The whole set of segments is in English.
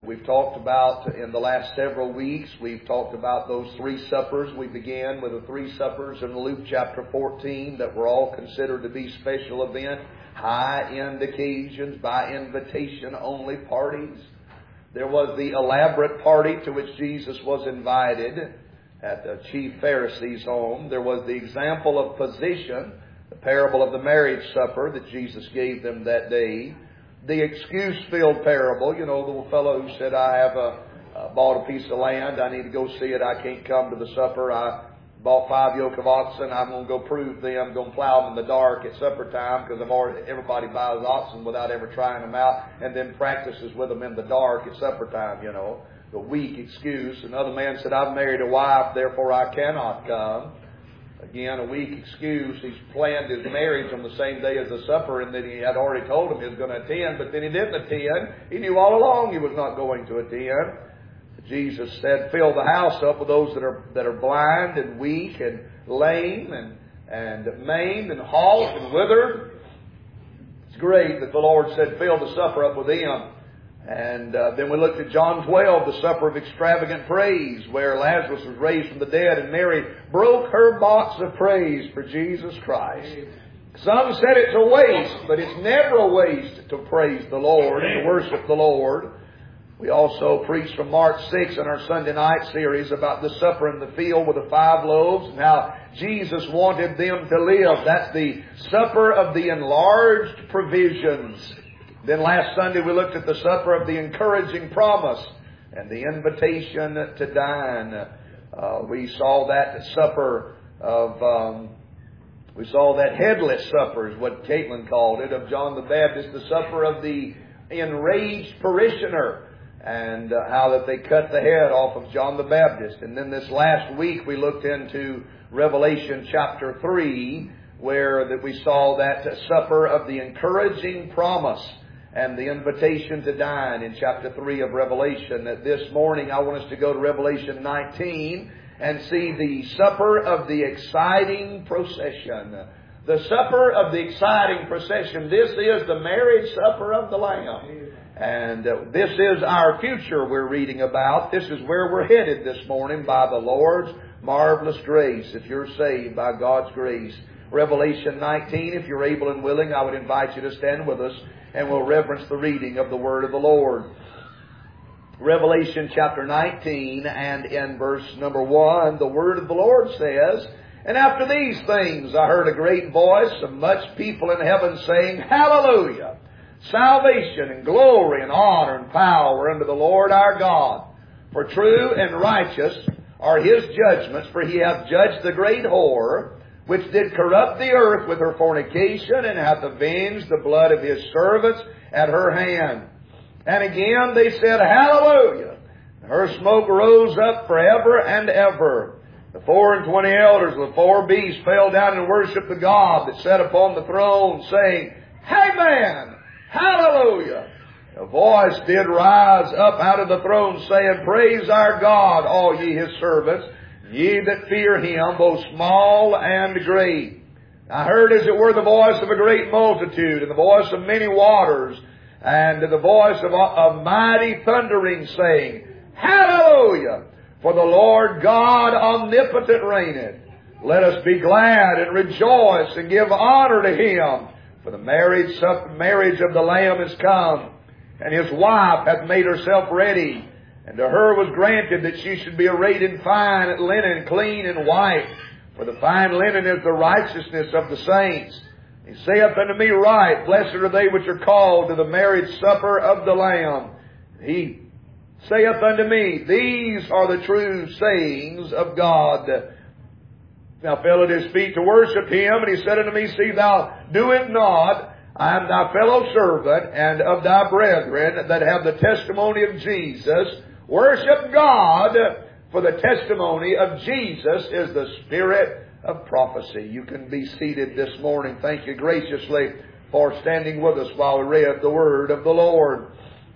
We've talked about, in the last several weeks, we've talked about those three suppers. We began with the three suppers in Luke chapter 14 that were all considered to be special event, high-end occasions, by invitation only parties. There was the elaborate party to which Jesus was invited at the chief Pharisee's home. There was the example of position, the parable of the marriage supper that Jesus gave them that day. The excuse-filled parable, you know, the fellow who said, I have bought a piece of land, I need to go see it, I can't come to the supper, I bought 5 yoke of oxen, I'm going to go prove them, I'm going to plow them in the dark at supper time, because everybody buys oxen without ever trying them out, and then practices with them in the dark at supper time, you know. The weak excuse. Another man said, I've married a wife, therefore I cannot come. Again, a weak excuse. He's planned his marriage on the same day as the supper, and then he had already told him he was going to attend, but then he didn't attend. He knew all along he was not going to attend. Jesus said, fill the house up with those that are blind and weak and lame and maimed and halt and withered. It's great that the Lord said, fill the supper up with them. And then we looked at John 12, the supper of extravagant praise, where Lazarus was raised from the dead and Mary broke her box of praise for Jesus Christ. Some said it's a waste, but it's never a waste to praise the Lord and to worship the Lord. We also preached from Mark 6 in our Sunday night series about the supper in the field with the 5 loaves and how Jesus wanted them to live. That's the supper of the enlarged provisions. Then last Sunday we looked at the supper of the encouraging promise and the invitation to dine. We saw that supper of, we saw that headless supper is what Caitlin called it, of John the Baptist, the supper of the enraged parishioner, and how that they cut the head off of John the Baptist. And then this last week we looked into Revelation chapter 3, where that we saw that supper of the encouraging promise and the invitation to dine in chapter 3 of Revelation. This morning I want us to go to Revelation 19 and see the supper of the exciting procession. The supper of the exciting procession. This is the marriage supper of the Lamb. And this is our future we're reading about. This is where we're headed this morning by the Lord's marvelous grace, if you're saved by God's grace. Revelation 19, if you're able and willing, I would invite you to stand with us and we'll reverence the reading of the Word of the Lord. Revelation chapter 19 and in verse number 1, the Word of the Lord says, And after these things I heard a great voice of much people in heaven saying, Hallelujah! Salvation and glory and honor and power unto the Lord our God. For true and righteous are His judgments, for He hath judged the great whore, which did corrupt the earth with her fornication, and hath avenged the blood of His servants at her hand. And again they said, Hallelujah! And her smoke rose up forever and ever. The 24 elders of the 4 beasts fell down and worshipped the God that sat upon the throne, saying, Amen! Hallelujah! A voice did rise up out of the throne, saying, Praise our God, all ye His servants, ye that fear Him, both small and great. I heard as it were the voice of a great multitude, and the voice of many waters, and the voice of mighty thundering, saying, Hallelujah! For the Lord God omnipotent reigneth. Let us be glad and rejoice and give honor to Him. For the marriage of the Lamb is come, and His wife hath made herself ready. And to her was granted that she should be arrayed in fine linen, clean and white. For the fine linen is the righteousness of the saints. He saith unto me, Right, blessed are they which are called to the marriage supper of the Lamb. He saith unto me, These are the true sayings of God. Now fell at His feet to worship Him, and He said unto me, See thou do it not. I am thy fellow servant and of thy brethren that have the testimony of Jesus. Worship God, for the testimony of Jesus is the spirit of prophecy. You can be seated this morning. Thank you graciously for standing with us while we read the Word of the Lord.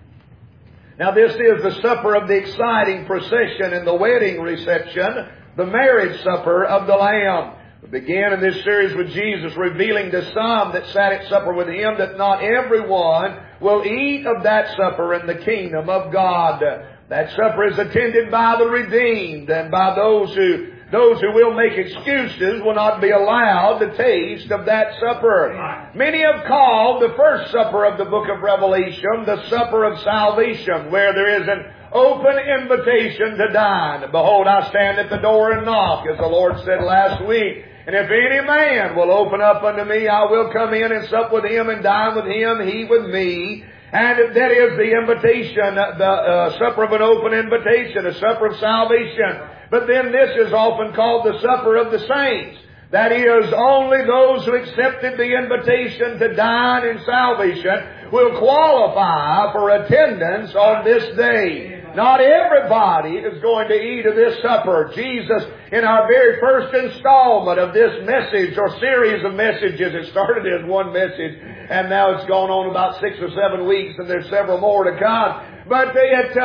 Now this is the supper of the exciting procession and the wedding reception, the marriage supper of the Lamb. We began in this series with Jesus revealing to some that sat at supper with Him that not everyone will eat of that supper in the kingdom of God. That supper is attended by the redeemed, and by those who will make excuses will not be allowed to taste of that supper. Many have called the first supper of the book of Revelation the supper of salvation, where there is an open invitation to dine. Behold, I stand at the door and knock, as the Lord said last week. And if any man will open up unto me, I will come in and sup with him and dine with him, he with me. And that is the invitation, the supper of an open invitation, a supper of salvation. But then this is often called the supper of the saints. That is, only those who accepted the invitation to dine in salvation will qualify for attendance on this day. Not everybody is going to eat of this supper. Jesus, in our very first installment of this message or series of messages, it started as one message, and now it's gone on about 6 or 7 weeks, and there's several more to come. But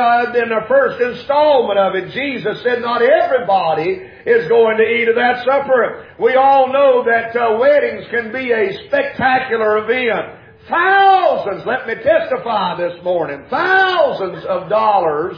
in the first installment of it, Jesus said not everybody is going to eat of that supper. We all know that weddings can be a spectacular event. Thousands, let me testify this morning, thousands of dollars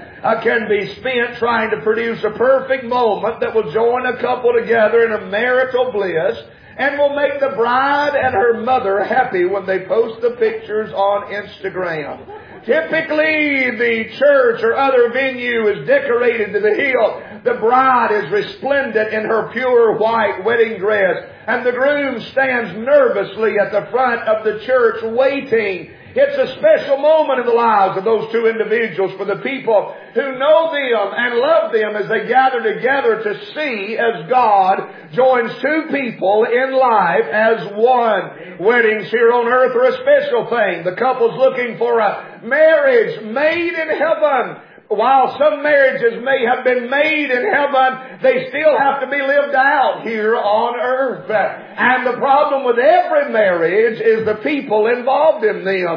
can be spent trying to produce a perfect moment that will join a couple together in a marital bliss and will make the bride and her mother happy when they post the pictures on Instagram. Typically, the church or other venue is decorated to the hilt. The bride is resplendent in her pure white wedding dress, and the groom stands nervously at the front of the church waiting. It's a special moment in the lives of those two individuals for the people who know them and love them as they gather together to see as God joins two people in life as one. Weddings here on earth are a special thing. The couple's looking for a marriage made in heaven. While some marriages may have been made in heaven, they still have to be lived out here on earth. And the problem with every marriage is the people involved in them.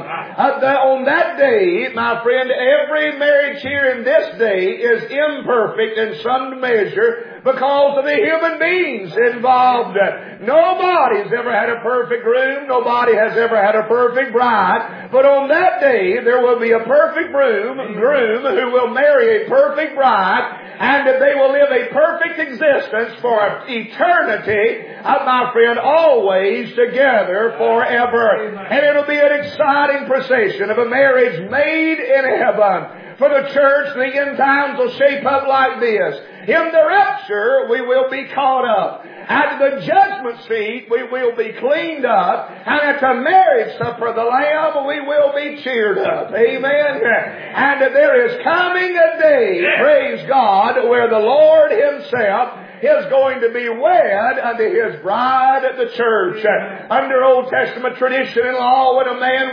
On that day, my friend, every marriage here in this day is imperfect in some measure because of the human beings involved. Nobody's ever had a perfect groom. Nobody has ever had a perfect bride. But on that day, there will be a perfect groom who will marry a perfect bride, and they will live a perfect existence for eternity, my friend, always together forever. And it'll be an exciting procession of a marriage made in heaven. For the church, the end times will shape up like this. In the rapture, we will be caught up. At the judgment seat, we will be cleaned up. And at the marriage supper of the Lamb, we will be cheered up. Amen. And there is coming a day, praise God, where the Lord Himself is going to be wed unto His bride, the church. Under Old Testament tradition and law, when a man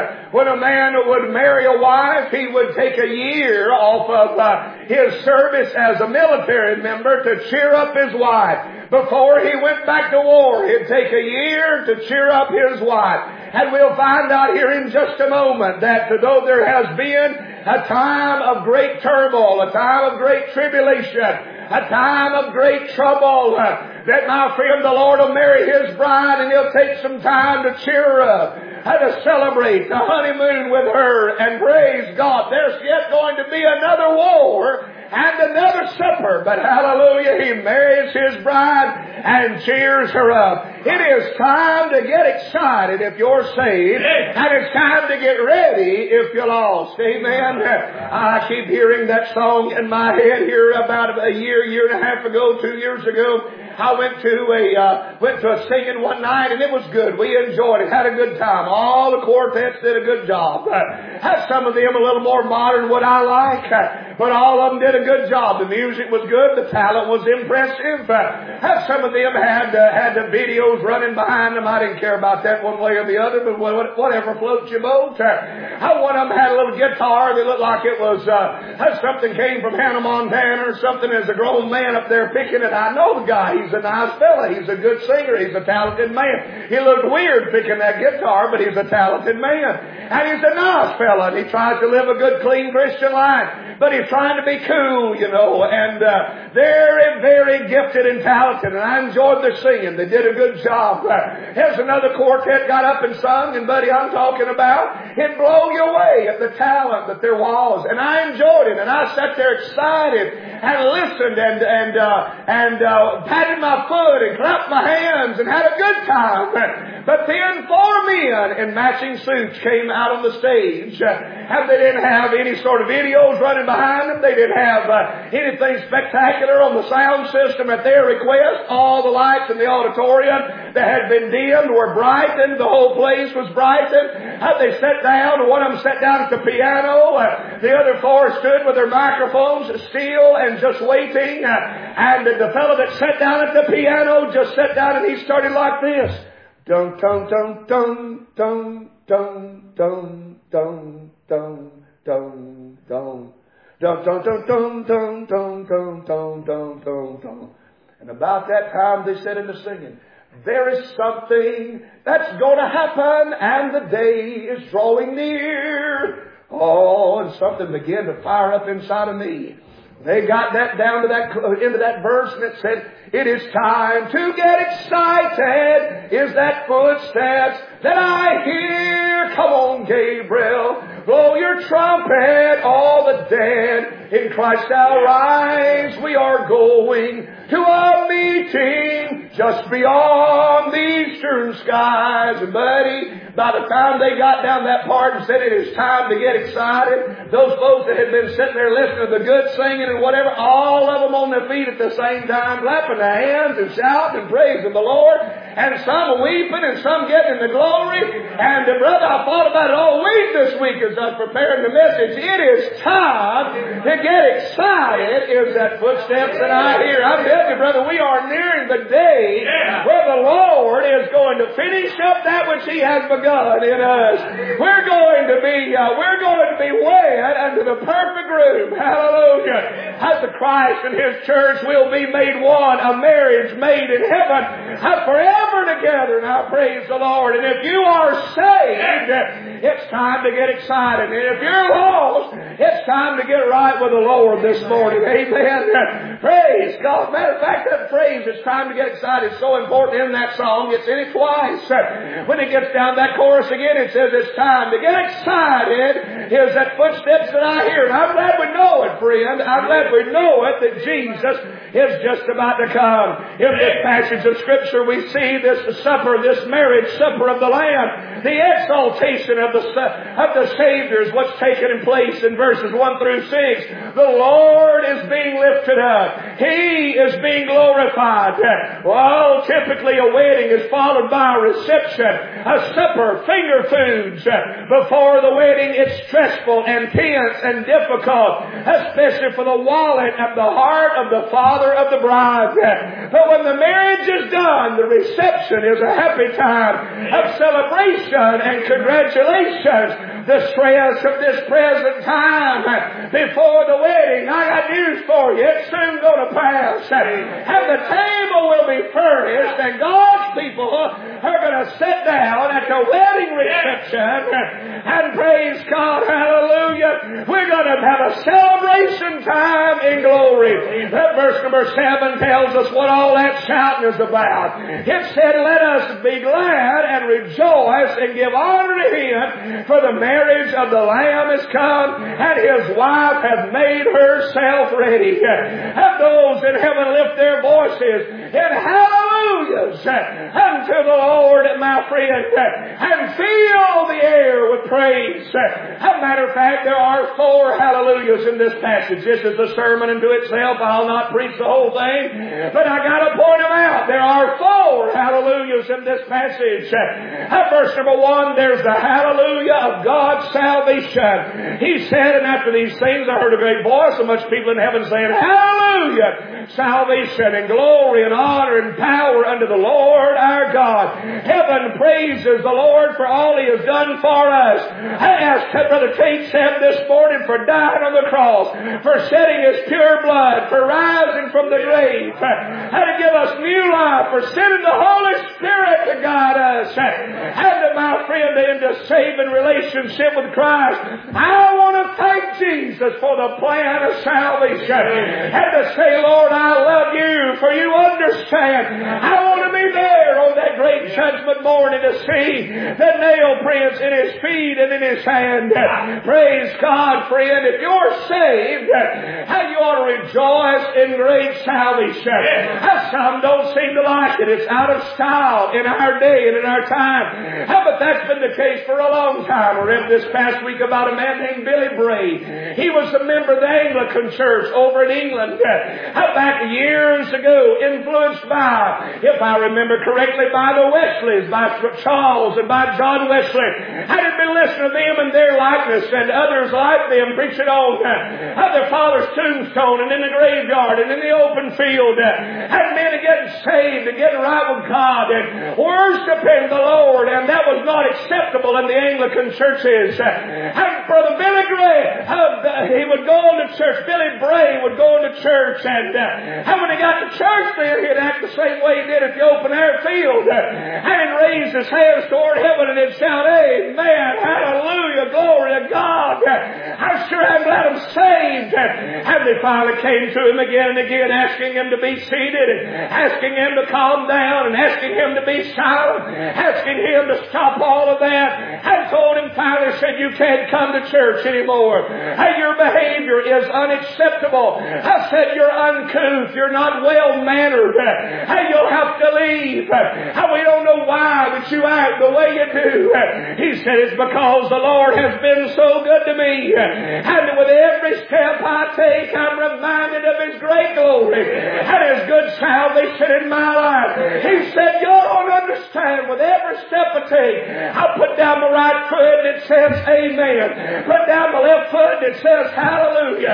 would marry a wife, he would take a year off of his service as a military member to cheer up his wife. Before he went back to war, he'd take a year to cheer up his wife. And we'll find out here in just a moment that though there has been a time of great turmoil, a time of great tribulation, a time of great trouble, that my friend, the Lord will marry His bride, and He'll take some time to cheer her up and to celebrate the honeymoon with her. And praise God, there's yet going to be another war and another supper, but hallelujah, He marries His bride and cheers her up. It is time to get excited if you're saved, and it's time to get ready if you're lost. Amen. I keep hearing that song in my head here about a year and a half ago, 2 years ago. I went to a singing one night, and it was good. We enjoyed it, had a good time. All the quartets did a good job. Had some of them a little more modern than what I like, but all of them did a good job. The music was good, the talent was impressive. Some of them had the videos running behind them. I didn't care about that one way or the other, but whatever floats your boat. One of them had a little guitar that looked like it was something came from Hannah Montana or something. As a grown man up there picking it. I know the guy. He's a nice fella. He's a good singer. He's a talented man. He looked weird picking that guitar, but he's a talented man. And he's a nice fella. And he tries to live a good, clean Christian life. But he trying to be cool, and very, very gifted and talented, and I enjoyed their singing. They did a good job. Here's another quartet got up and sung, and buddy, I'm talking about, it'd blow you away at the talent that there was, and I enjoyed it, and I sat there excited and listened and patted my foot and clapped my hands and had a good time. But then 4 men in matching suits came out on the stage, and they didn't have any sort of videos running behind them. They didn't have anything spectacular on the sound system at their request. All the lights in the auditorium that had been dimmed were brightened. The whole place was brightened. They sat down. One of them sat down at the piano. The other 4 stood with their microphones still and just waiting. And the fellow that sat down at the piano just sat down and he started like this. Dun, dun, dun, dun, dun, dun, dun, dun, dun, dun, dun. Dun, dun, dun, dun, dun, dun, dun, dun, dun, dun, dun. And about that time they said in the singing, there is something that's going to happen and the day is drawing near. Oh, and something began to fire up inside of me. They got that down to that into that verse, and it said, it is time to get excited, is that footsteps that I hear. Come on, Gabriel, blow your trumpet, all the dead in Christ shall rise. We are going to a meeting just beyond the eastern skies. And buddy, by the time they got down that part and said it is time to get excited, those folks that had been sitting there listening to the good singing and whatever, all of them on their feet at the same time, clapping their hands and shouting and praising the Lord, and some weeping and some getting in the glory. And brother, I thought about it all week this week as I was preparing the message. It is time to get excited, is that footsteps that I hear. I tell you, brother, we are nearing the day where the Lord is going to finish up that which He has begun in us. We're going to be wed unto the perfect groom. Hallelujah. As the Christ and His church will be made one, a marriage made in heaven, forever together. Now praise the Lord. And if you are saved, it's time to get excited. And if you're lost, it's time to get right with the Lord this morning. Amen. Praise God. Matter of fact, that phrase, it's time to get excited, is so important in that song. It's in it twice. When it gets down that chorus again, it says it's time to get excited, is that footsteps that I hear. And I'm glad we know it, friend. I'm glad we know it, that Jesus is just about to come. In this passage of Scripture, we see this supper, this marriage supper of the Lamb, the exaltation of the Savior is what's taken in place in verses 1 through 6. The Lord is being lifted up. He is being glorified. Well, typically a wedding is followed by a reception, a supper, finger foods. Before the wedding, it's stressful and tense and difficult, especially for the wallet and the heart of the father of the bride. But when the marriage is done, the reception is a happy time of celebration and congratulations. The stress of this present time before the wedding, I got news for you. It's soon going to pass. And the table will be furnished, and God's people are going to sit down at the wedding reception and praise God. Hallelujah. We're going to have a celebration time in glory. That verse number 7 tells us what all that shouting is about. It said, let us be glad and rejoice and give honor to Him, for the marriage of the Lamb is come, and His wife hath made herself ready. And those in heaven lift their voices in hallelujahs unto the Lord, my friend, and fill the air with praise. As a matter of fact, there are 4 hallelujahs in this passage. This is a sermon unto itself. I'll not preach the whole thing, but I got to point them out. There are 4 hallelujahs in this passage. Verse number 1, there's the hallelujah of God's salvation. He said, and after these things I heard a great voice of much people in heaven saying, hallelujah! Salvation and glory and honor and power power unto the Lord our God. Heaven praises the Lord for all He has done for us. I asked Brother Tate said this morning for dying on the cross, for shedding His pure blood, for rising from the grave, and to give us new life, for sending the Holy Spirit to guide us, and to my friend into saving relationship with Christ. I want to thank Jesus for the plan of salvation, and to say, Lord, I love You, for You understand. I want to be there on that great judgment morning to see the nail prints in His feet and in His hand. Praise God, friend. If you're saved, how you ought to rejoice in great salvation. Some don't seem to like it. It's out of style in our day and in our time. But that's been the case for a long time. I read this past week about a man named Billy Bray. He was a member of the Anglican Church over in England. Back years ago, influenced by, if I remember correctly, by the Wesleys, by Charles and by John Wesley. I had been listening to them and their likeness and others like them preaching on their father's tombstone and in the graveyard and in the open field. And men getting saved and getting right with God and worshiping the Lord. And that was not acceptable in the Anglican churches. And Brother Billy Gray, he would go into church. Billy Bray would go into church, and when he got to church then, he'd act the same way he did at the open air field. And he'd raise his hands toward heaven and he'd shout, Amen, hallelujah, glory to God. I'm sure I'm glad I'm saved. And they finally came to him again and again, asking him to be seated, and asking him to calm down, and asking him to be silent, asking him to stop all of that, and told him finally, said, You can't come to church anymore. Your behavior is unacceptable. I said, You're uncouth. You're not well-mannered. You'll have to leave. We don't know why that you act the way you do. He said, It's because the Lord has been so good to me. And with every step I take, I'm reminded of His great glory and His good salvation in my life. He said, You don't understand. With every step I take, I put down my right foot and it says Amen. Put down my left foot and it says Hallelujah.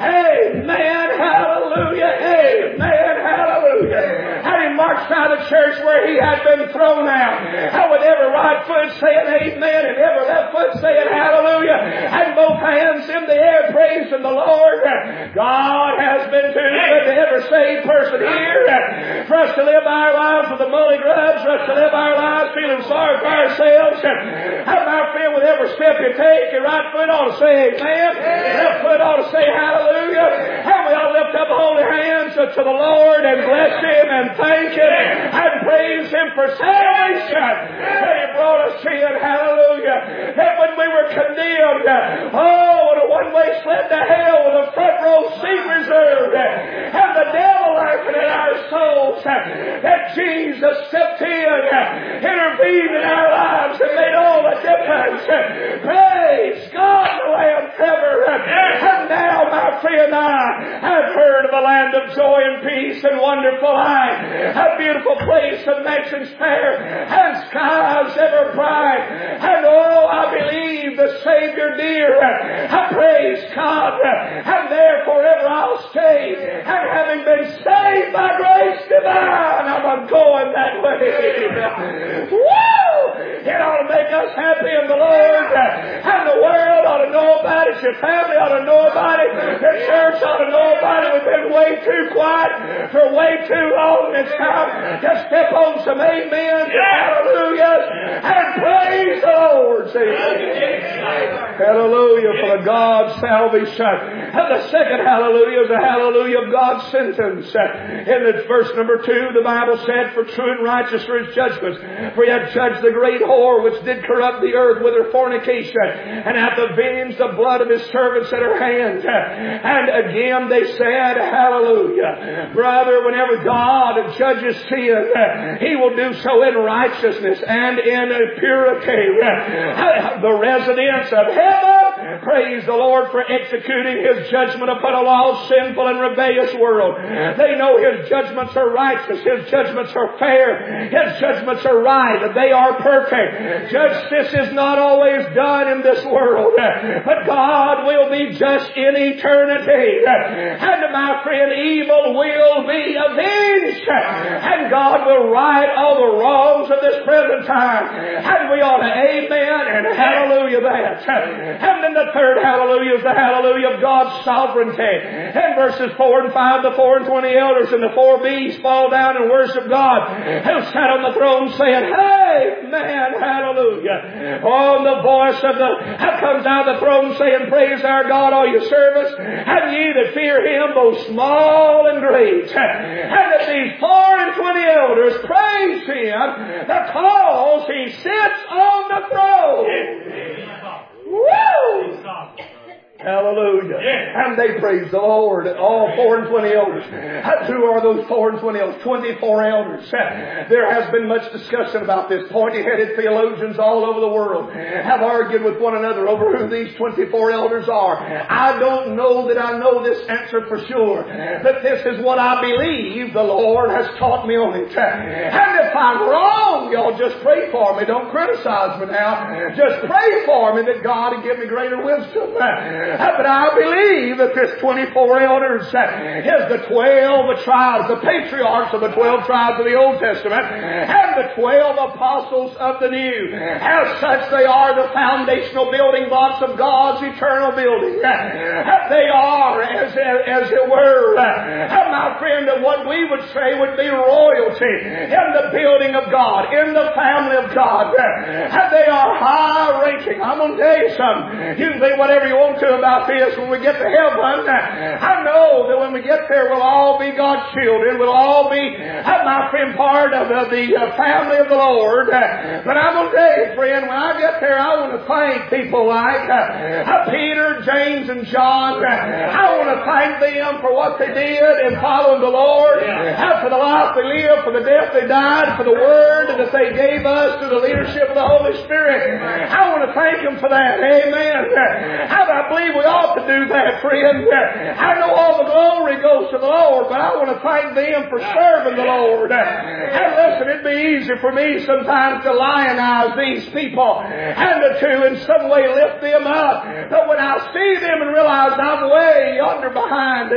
Amen. Hallelujah. Amen. Hallelujah. And he marched out of the church where he had been thrown out. And with every right foot saying Amen and every left foot saying Hallelujah. And both hands in the air praising the Lord. God has been too good to every saved person here. For us to live our lives with the mully grubs. For us to live our lives feeling sorry for ourselves. And my friend, with every step you take, your right foot ought to say Amen. Left foot ought to say Hallelujah. And we ought to lift up holy hands to the Lord and bless Him and thank Him and praise Him for salvation. That He brought us in. Hallelujah. That when we were condemned, what a one-way sled to hell with a front row seat reserved, and the devil laughing at our souls, that Jesus stepped in, intervened in our lives and made all the difference. Praise God, the Lamb ever. And now, my friend, I've heard of a land of joy and peace and wonderful life, a beautiful place of mansions fair and skies ever bright. And I believe the Savior dear. I praise God, and there forever I'll stay. And having been saved by grace divine, I'm going that way. Woo! It ought to make us happy in the Lord, and the world ought to know about it. Your family ought to know about it. The church ought to know about it. We've been way too quiet for way too long. It's time to step on some amens, hallelujahs, and praise the Lord. Hallelujah for the God's salvation. And the second hallelujah is the hallelujah of God's sentence. In the verse number 2, the Bible said, For true and righteous are His judgments. For He hath judged the great whore which did corrupt the earth with her fornication, and hath avenged the blood of His servants at her hand. And again they said, Hallelujah. Brother, whenever God judges sin, He will do so in righteousness and in purity. The residents of heaven praise the Lord for executing His judgment upon a lost, sinful, and rebellious world. They know His judgments are righteous. His judgments are fair. His judgments are right. They are perfect. Justice is not always done in this world, but God will be just in eternity. And my friend, evil will be avenged. And God will right all the wrongs of this present time. And we ought to amen and hallelujah that. And then the third hallelujah is the hallelujah of God's sovereignty. In verses 4 and 5, the 4 and 20 elders and the 4 beasts fall down and worship God, who sat on the throne saying, Amen, hallelujah. Oh, and the voice of that comes out of the throne saying, Praise our God, all your servants, and ye that fear Him, both small and great. And that these 4 and 20 elders praise Him because He sits on the throne. Woo! Hallelujah. Yeah. And they praise the Lord, all 4 and 20 elders. Who are those 4 and 20 elders? 24 elders. There has been much discussion about this. Pointy-headed theologians all over the world have argued with one another over who these 24 elders are. I don't know that I know this answer for sure, but this is what I believe the Lord has taught me on it. And if I'm wrong, y'all just pray for me. Don't criticize me now. Just pray for me that God will give me greater wisdom. But I believe that this 24 elders is the 12 tribes, the patriarchs of the 12 tribes of the Old Testament, and the 12 apostles of the New. As such, they are the foundational building blocks of God's eternal building. They are, as it were, my friend, what we would say would be royalty in the building of God, in the family of God. They are high ranking. I'm going to tell you something. You can think whatever you want to about this. When we get to heaven, I know that when we get there, we'll all be God's children. We'll all be, my friend, part of the family of the Lord. But I'm going to tell you, friend, when I get there, I want to thank people like Peter, James, and John. I want to thank them for what they did in following the Lord, for the life they lived, for the death they died, for the word that they gave us through the leadership of the Holy Spirit. I want to thank them for that. Amen. I believe we ought to do that, friend. I know all the glory goes to the Lord, but I want to thank them for serving the Lord. And listen, it'd be easy for me sometimes to lionize these people and to in some way lift them up. But when I see them and realize I'm way yonder behind them,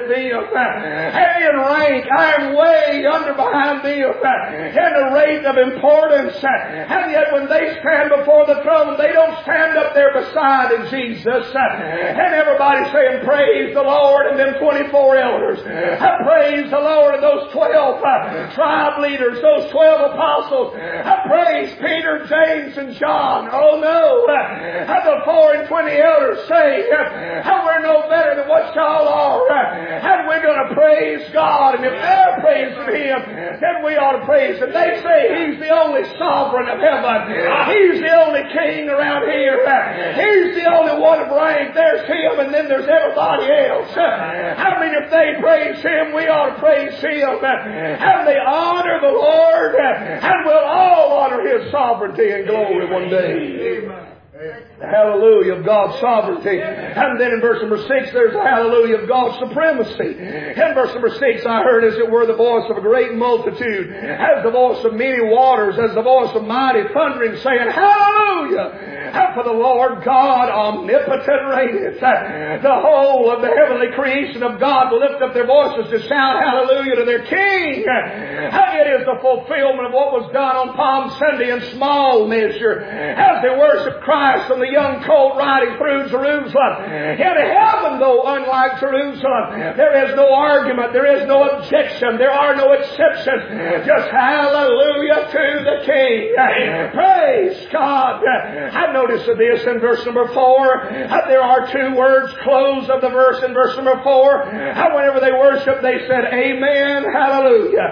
hey, in rank, I'm way yonder behind them in the rate of importance. And yet when they stand before the throne, they don't stand up there beside Jesus. And everybody saying, Praise the Lord, and them 24 elders. Praise the Lord, and those 12 tribe leaders, those 12 apostles. Praise Peter, James, and John. Oh no. The 4 and 20 elders say, we're no better than what y'all are. And we're going to praise God. And if they're praising Him, then we ought to praise Him. They say He's the only sovereign of heaven. He's the only king around here. He's the only one of rank. There's Him, and then there's everybody else. I mean, if they praise Him, we ought to praise Him. And they honor the Lord, and we'll all honor His sovereignty and glory one day. Amen. The hallelujah of God's sovereignty. And then in verse number 6, there's the hallelujah of God's supremacy. In verse number 6, I heard as it were the voice of a great multitude, as the voice of many waters, as the voice of mighty thundering, saying, Hallelujah! And for the Lord God omnipotent reigneth. The whole of the heavenly creation of God will lift up their voices to shout hallelujah to their King. It is the fulfillment of what was done on Palm Sunday in small measure as they worship Christ on the young colt riding through Jerusalem. In heaven, though, unlike Jerusalem, there is no argument, there is no objection, there are no exceptions. Just hallelujah to the King. Praise God. I notice this in verse number 4. There are 2 words, close of the verse in verse number 4. Whenever they worship, they said, Amen, hallelujah.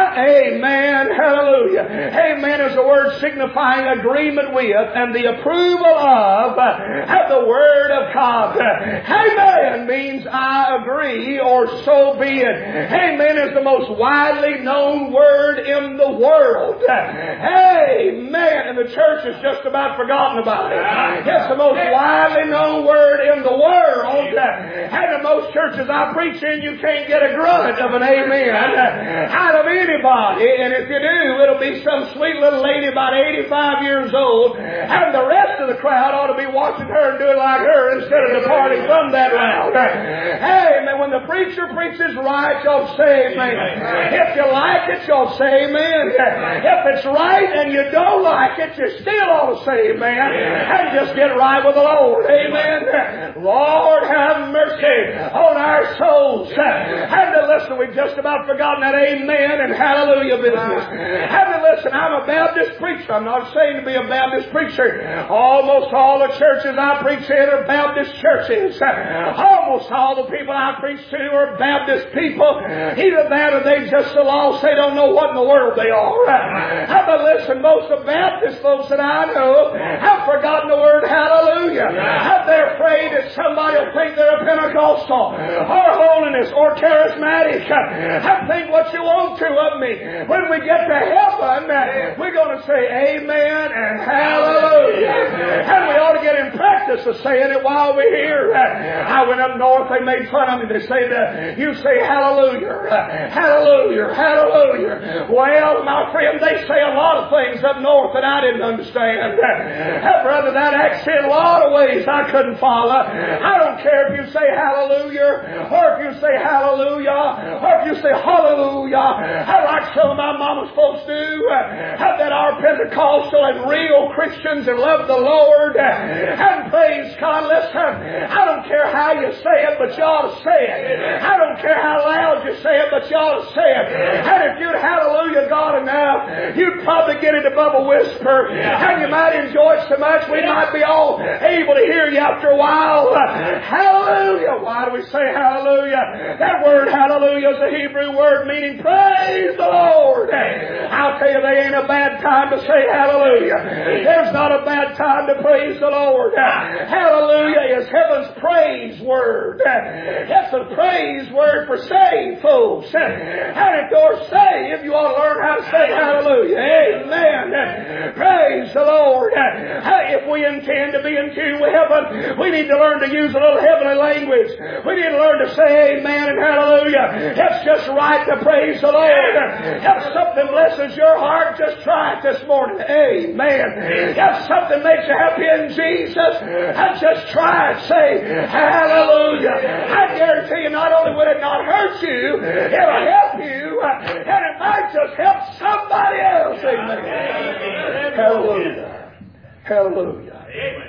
Amen, hallelujah. Amen is a word signifying agreement with and the approval of the Word of God. Amen means I agree, or so be it. Amen is the most widely known word in the world. Amen. And the church has just about forgotten about anybody. It's the most widely known word in the world. And in most churches I preach in, you can't get a grunt of an amen out of anybody. And if you do, it'll be some sweet little lady about 85 years old, and the rest of the crowd ought to be watching her and doing like her instead of departing from that round. Hey, man, when the preacher preaches right, y'all say amen. If you like it, y'all say amen. If it's right and you don't like it, you still ought to say amen. And just get right with the Lord. Amen. Lord, have mercy on our souls. And listen, we've just about forgotten that amen and hallelujah business. And listen, I'm a Baptist preacher. I'm not saying to be a Baptist preacher. Almost all the churches I preach in are Baptist churches. Almost all the people I preach to are Baptist people. Either that or they just so lost they don't know what in the world they are. But listen, most of the Baptist folks that I know have forgotten the word hallelujah. They're afraid that somebody will think they're a Pentecostal or holiness or charismatic. Think what you want to of me. When we get to heaven, we're going to say amen and hallelujah. And we ought to get in practice of saying it while we're here. I went up north, they made fun of me. They say that you say hallelujah, hallelujah, hallelujah. Well, my friend, they say a lot of things up north that I didn't understand. Brother, that accent, a lot of ways I couldn't follow. I don't care if you say hallelujah, or if you say hallelujah, or if you say hallelujah. I like some of my mama's folks do. That are Pentecostal and real Christians and love the Lord. And praise God, listen, I don't care how you say it, but you ought to say it. I don't care how loud you say it, but you ought to say it. And if you'd hallelujah God enough, you'd probably get it above a whisper. And you might enjoy it so much we might be all able to hear you after a while. Hallelujah. Why do we say hallelujah? That word hallelujah is a Hebrew word meaning praise the Lord. I'll tell you, there ain't a bad time to say hallelujah. There's not a bad time to praise the Lord. Hallelujah is heaven's praise word. It's a praise word for saved folks. And if you're saved, you ought to learn how to say hallelujah. Amen. Praise the Lord. If we intend to be in tune with heaven, we need to learn to use a little heavenly language. We need to learn to say amen and hallelujah. It's just right to praise the Lord. If something blesses your heart, just try it this morning. Amen. If something makes you happy in Jesus, just try it. Say hallelujah. I guarantee you, not only will it not hurt you, it'll help you, and it might just help somebody else. Amen. Hallelujah. Hallelujah.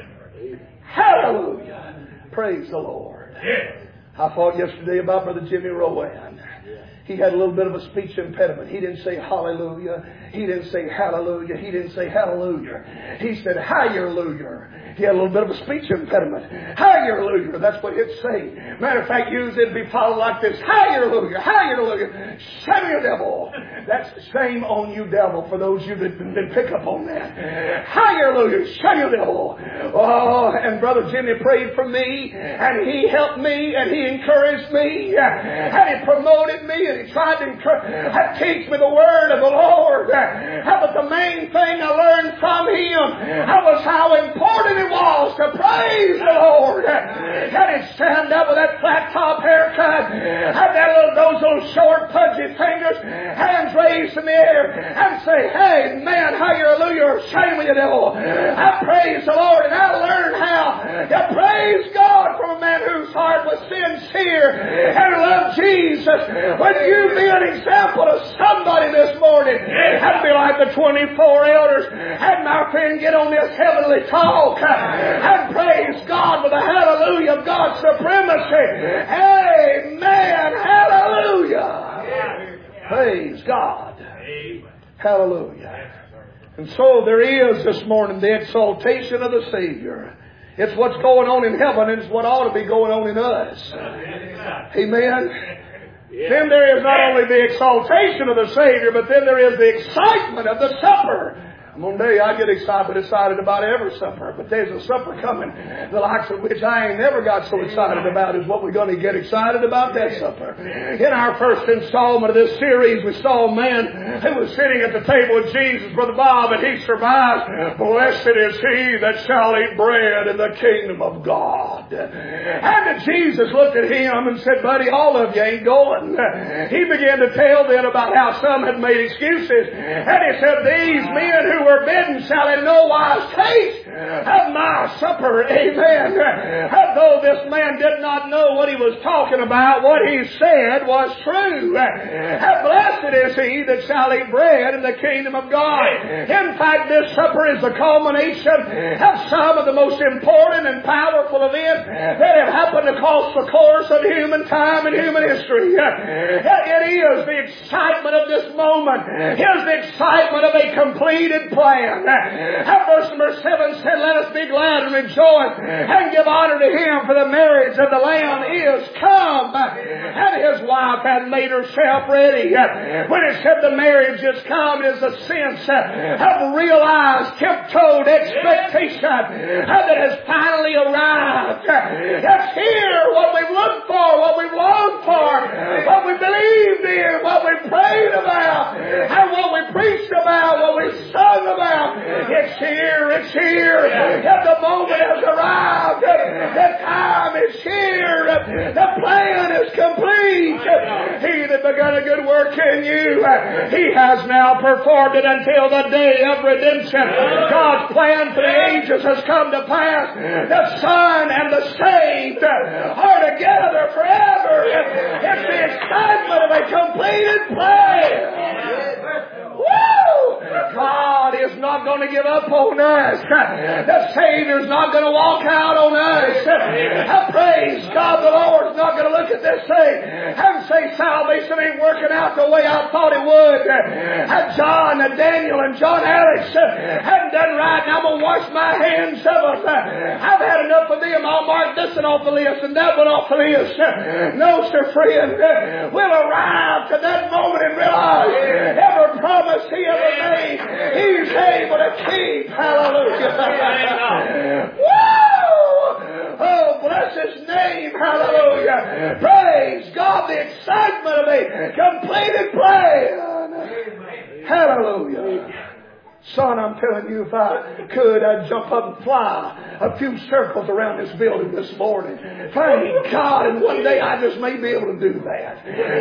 Hallelujah. Praise the Lord. I thought yesterday about Brother Jimmy Rowan. He had a little bit of a speech impediment. He didn't say hallelujah. He didn't say hallelujah. He didn't say hallelujah. He said hallelujah. He had a little bit of a speech impediment. Hallelujah. That's what he'd say. Matter of fact, usually it'd be followed like this. Hallelujah. Hallelujah. Shame you, devil. That's shame on you, devil, for those of you that didn't pick up on that. Hallelujah. Shame you, devil. Oh, and Brother Jimmy prayed for me, and he helped me, and he encouraged me, and he promoted me, and he tried to teach me the word of the Lord. But the main thing I learned from him was how important it was to praise the Lord. And he'd stand up with that flat top haircut, had those little short pudgy fingers, hands raised in the air, and say, hey man, hallelujah, shame of you, devil. I praise the Lord, and I learned how to praise God from a man whose heart was sincere and loved Jesus. Would you be an example to somebody this morning? I'd be like the 24 elders and my friend get on this heavenly talk and praise God with the hallelujah of God's supremacy. Amen. Hallelujah. Praise God. Hallelujah. And so there is this morning the exaltation of the Savior. It's what's going on in heaven, and it's what ought to be going on in us. Amen. Then there is not only the exaltation of the Savior, but then there is the excitement of the supper. I'm going to tell you, I get excited about every supper, but there's a supper coming, the likes of which I ain't never got so excited about is what we're going to get excited about that supper. In our first installment of this series, we saw a man who was sitting at the table with Jesus, Brother Bob, and he surmised, blessed is he that shall eat bread in the kingdom of God. And Jesus looked at him and said, buddy, all of you ain't going. He began to tell then about how some had made excuses. And he said, these men who were bidden shall in no wise taste of my supper. Amen. As though this man did not know what he was talking about, what he said was true. Blessed is he that shall eat bread in the kingdom of God. In fact, this supper is the culmination of some of the most important and powerful events that have happened across the course of human time and human history. It is the excitement of this moment. Here's the excitement of a completed plan. Verse number 7 said, let us be glad and rejoice and give honor to him, for the marriage of the Lamb is come, and his wife hath made herself ready. When it said the marriage is come, it is a sense of realized, tiptoed expectation that has finally arrived. It's here, what we've looked for, what we've longed for, what we believed in, what we prayed about, and what we preached about, what we sung about. It's here, it's here. The moment has arrived. The time is here. The plan is complete. He that begun a good work in you, he has now performed it until the day of redemption. God's plan for the ages has come to pass. The Son and the saved are together forever. It's the excitement of a completed plan. Woo! God is not going to give up on us. The Savior's not going to walk out on us. Praise God, the Lord's not going to look at this thing and say salvation ain't working out the way I thought it would. John and Daniel and John Alex hadn't done right, and I'm going to wash my hands of it. I've had enough of them. I'll mark this one off the list and that one off the list. No, sir, friend. We'll arrive to that moment and realize every promise He ever made, He's able to keep. Hallelujah. Woo! Oh, bless His name. Hallelujah. Praise God, the excitement of a completed plan. Hallelujah. Son, I'm telling you, if I could, I'd jump up and fly a few circles around this building this morning. Thank God, and one day I just may be able to do that.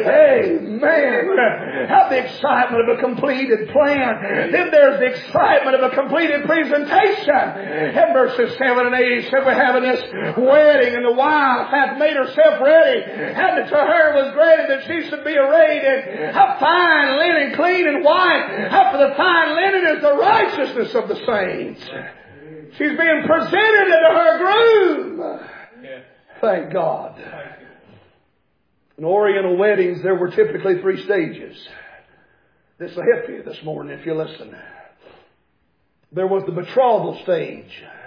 Amen. Have the excitement of a completed plan. Then there's the excitement of a completed presentation. In verses 7 and 8, he said, we're having this wedding, and the wife hath made herself ready, and to her was granted that she should be arrayed in a fine linen, clean and white. For the fine linen is the righteousness of the saints. She's being presented into her groom. Thank God. In Oriental weddings, there were typically 3 stages. This will help you this morning if you listen. There was the betrothal stage.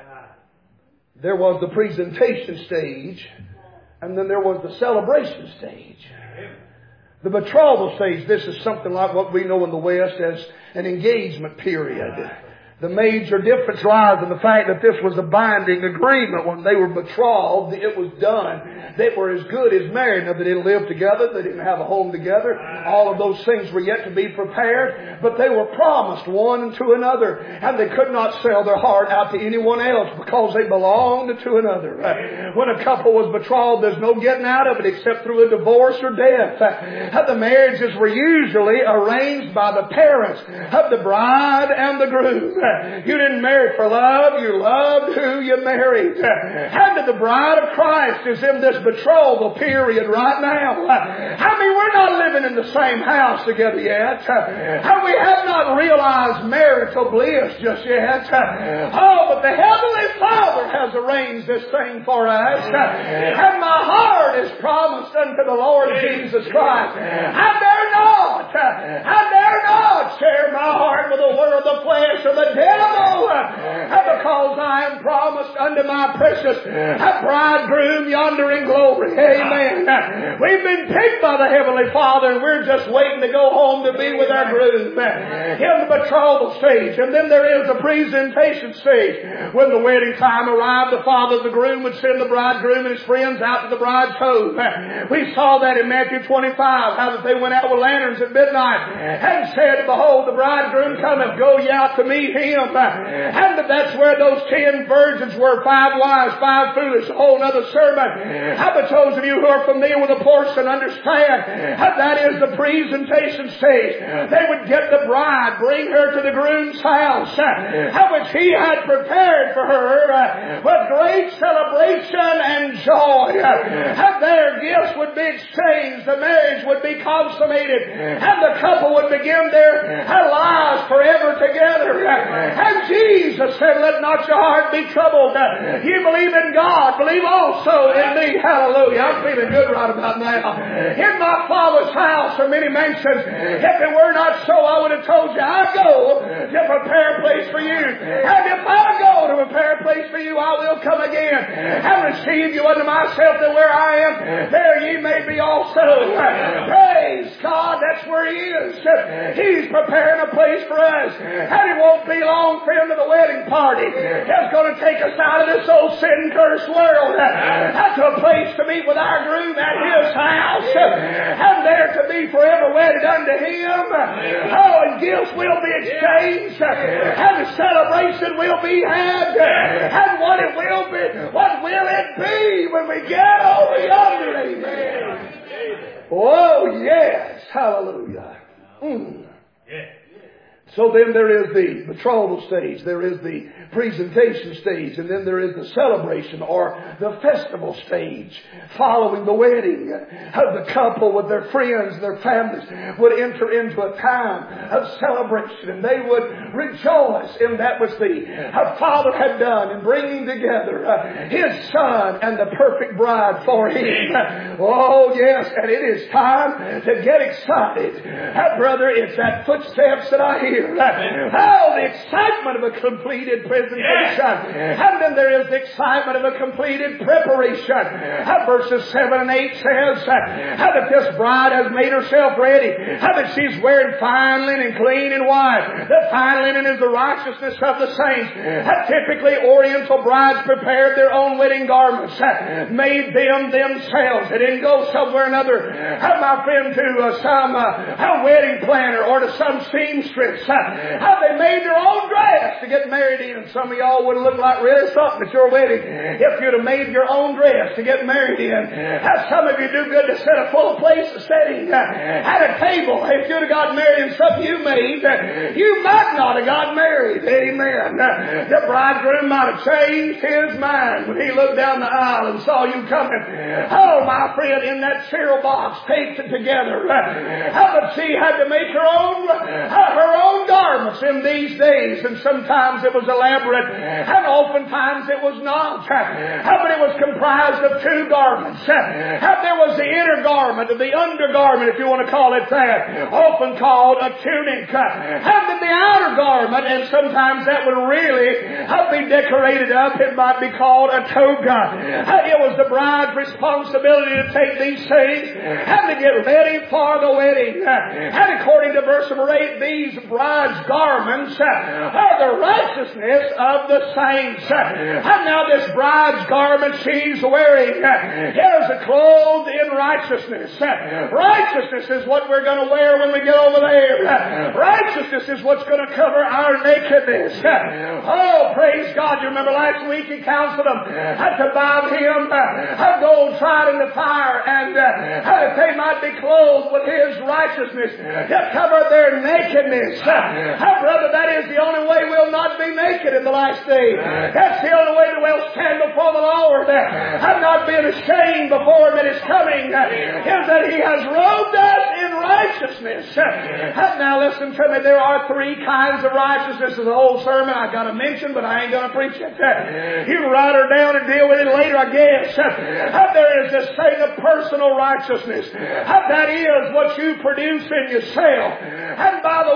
There was the presentation stage. And then there was the celebration stage. The betrothal stage, this is something like what we know in the West as an engagement period. The major difference lies in the fact that this was a binding agreement. When they were betrothed, it was done. They were as good as married. Now, they didn't live together. They didn't have a home together. All of those things were yet to be prepared. But they were promised one to another. And they could not sell their heart out to anyone else because they belonged to another. When a couple was betrothed, there's no getting out of it except through a divorce or death. The marriages were usually arranged by the parents of the bride and the groom. You didn't marry for love. You loved who you married. And the bride of Christ is in this betrothal period right now. I mean, we're not living in the same house together yet. We have not realized marital bliss just yet. Oh, but the Heavenly Father has arranged this thing for us. And my heart is promised unto the Lord Jesus Christ. I dare not not share my heart with the world, the flesh, or the devil, because I am promised unto my precious bridegroom yonder in glory. Amen. We've been picked by the Heavenly Father, and we're just waiting to go home to be with our groom in the betrothal stage. And then there is the presentation stage. When the wedding time arrived, the father of the groom would send the bridegroom and his friends out to the bride's home. We saw that in Matthew 25, how that they went out with lanterns at midnight and said, behold, the bridegroom cometh, go ye out to meet him. And that's where those 10 virgins were, 5 wise, 5 foolish, a whole other sermon. How about those of you who are familiar with the portion understand that is the presentation stage. They would get the bride, bring her to the groom's house, how which he had prepared for her with great celebration and joy. And their gifts would be exchanged, the marriage would be consummated, and the couple would begin their lives forever together. And Jesus said, let not your heart be troubled. You believe in God, believe also in me. Hallelujah. I'm feeling good right about now. In my Father's house are many mansions. If it were not so, I would have told you, I go to prepare a place for you. And if I go to prepare a place for you, I will come again and receive you unto myself, that where I am, there ye may be also. Praise God, that's where He is. He's preparing a place for us. And it won't be long, friend, to the wedding party. It's going to take us out of this old sin-cursed world. That's a place to meet with our groom at His house. And there to be forever wedded unto Him. Oh, and gifts will be exchanged. And the celebration will be had. And what will it be when we get over yonder? Amen. Oh, yes. Hallelujah. So then there is the betrothal stage, there is the presentation stage, and then there is the celebration or the festival stage following the wedding. The couple with their friends and their families would enter into a time of celebration, and they would rejoice in that which the Father had done in bringing together His Son and the perfect bride for Him. Oh yes, and it is time to get excited. Brother, it's that footsteps that I hear. Oh, the excitement of a completed presentation. And then there is the excitement of a completed preparation. Verses 7 and 8 says how that this bride has made herself ready. How that she's wearing fine linen, clean and white. The fine linen is the righteousness of the saints. Typically, Oriental brides prepared their own wedding garments, made them themselves. They didn't go somewhere or another, my friend, to some wedding planner or to some seamstress. How they made their own dress to get married in. Some of y'all would have looked like really something at your wedding if you'd have made your own dress to get married in. How some of you do good to set a full place of setting at a table. If you'd have got married in something you made, you might not have got married. Amen. The bridegroom might have changed his mind when he looked down the aisle and saw you coming. Oh, my friend, in that cereal box taped it together. How that she had to make her own garments in these days, and sometimes it was elaborate, and oftentimes it was not. But it was comprised of 2 garments. There was the inner garment, the undergarment, if you want to call it that, often called a tunic. And then the outer garment, and sometimes that would really be decorated up. It might be called a toga. It was the bride's responsibility to take these things and to get ready for the wedding. And according to verse number 8, these bride's garments are the righteousness of the saints. And now this bride's garment she's wearing is clothed in righteousness. Righteousness is what we're going to wear when we get over there. Righteousness is what's going to cover our nakedness. Oh, praise God. You remember last week He counseled them to buy Him gold tried in the fire, and that they might be clothed with His righteousness to cover their nakedness. Brother, that is the only way we'll not be naked in the last day. That's the only way that we'll stand before the Lord and not being ashamed before Him at His coming, is that He has robed us in righteousness. Now listen to me, there are 3 kinds of righteousness. This is the whole sermon I got to mention, but I ain't going to preach it. You can write her down and deal with it later, I guess. There is this thing of personal righteousness. That is what you produce in yourself. And by the way,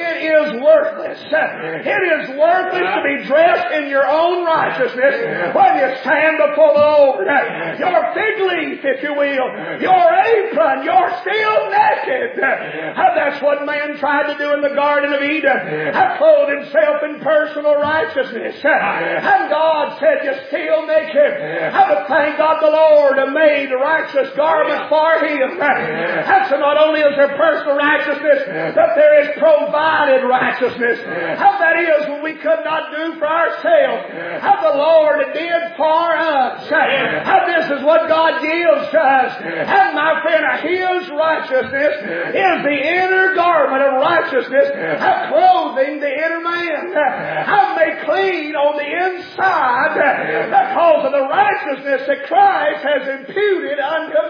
it is worthless. It is worthless to be dressed in your own righteousness when you stand before the Lord. Your fig leaf, if you will, your apron, you're still naked. That's what man tried to do in the Garden of Eden. Clothe himself in personal righteousness. And God said, you're still naked. But thank God the Lord made righteous garments for him. And so not only is there personal righteousness, but there is provided righteousness. How that is what we could not do for ourselves. How the Lord did for us. How this is what God gives to us. And my friend, His righteousness is the inner garment of righteousness, clothing the inner man. I'm made clean on the inside because of the righteousness that Christ has imputed unto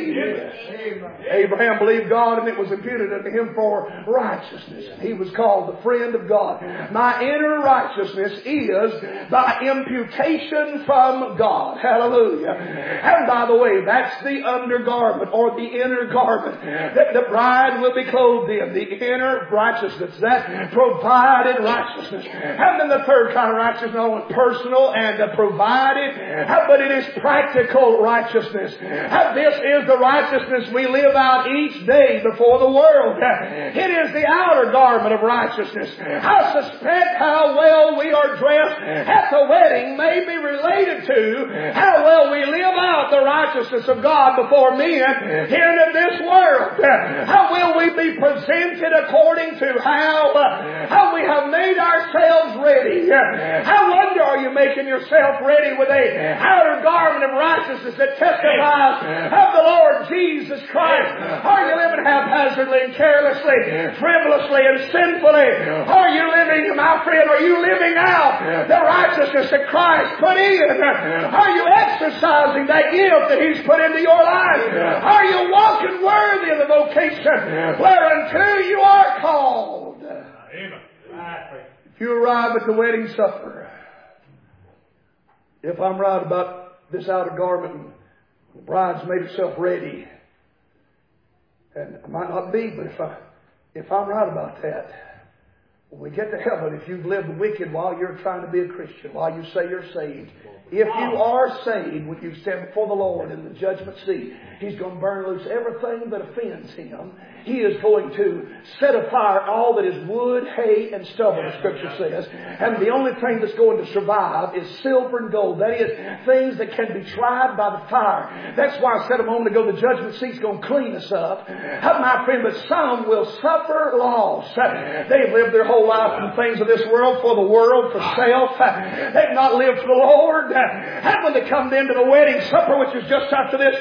me. Abraham believed God, and it was imputed unto him for righteousness. He was called the friend of God. My inner righteousness is by imputation from God. Hallelujah. And by the way, that's the undergarment or the inner garment that the bride will be clothed in. The inner righteousness, that provided righteousness. And then the third kind of righteousness, not only personal and provided, but it is practical righteousness. This is the righteousness we live out each day before the world. It is the outer garment of righteousness. I suspect how well we are dressed at the wedding may be related to how well we live out the righteousness of God before men here in this world. How will we be presented according to how we have made ourselves ready? How wonder are you making yourself ready with a outer garment of righteousness that testifies of the Lord Jesus Christ? Are you living haphazardly and carelessly, frivolously and sinfully? Are you living, my friend, are you living out the righteousness that Christ put in? Are you exercising that gift that He's put into your life? Are you walking worthy of the vocation whereunto you are called? If you arrive at the wedding supper, if I'm right about this outer garment, the bride's made herself ready. And it might not be, but if I'm right about that, when we get to heaven, if you've lived wicked while you're trying to be a Christian, while you say you're saved, if you are saved, when you stand before the Lord in the judgment seat, He's going to burn loose everything that offends Him. He is going to set afire all that is wood, hay, and stubble, the Scripture says. And the only thing that's going to survive is silver and gold. That is, things that can be tried by the fire. That's why I said a moment ago, the judgment seat's going to clean us up. My friend, but some will suffer loss. They've lived their whole life in things of this world, for the world, for self. They've not lived for the Lord. And when they come into the wedding supper, which is just after this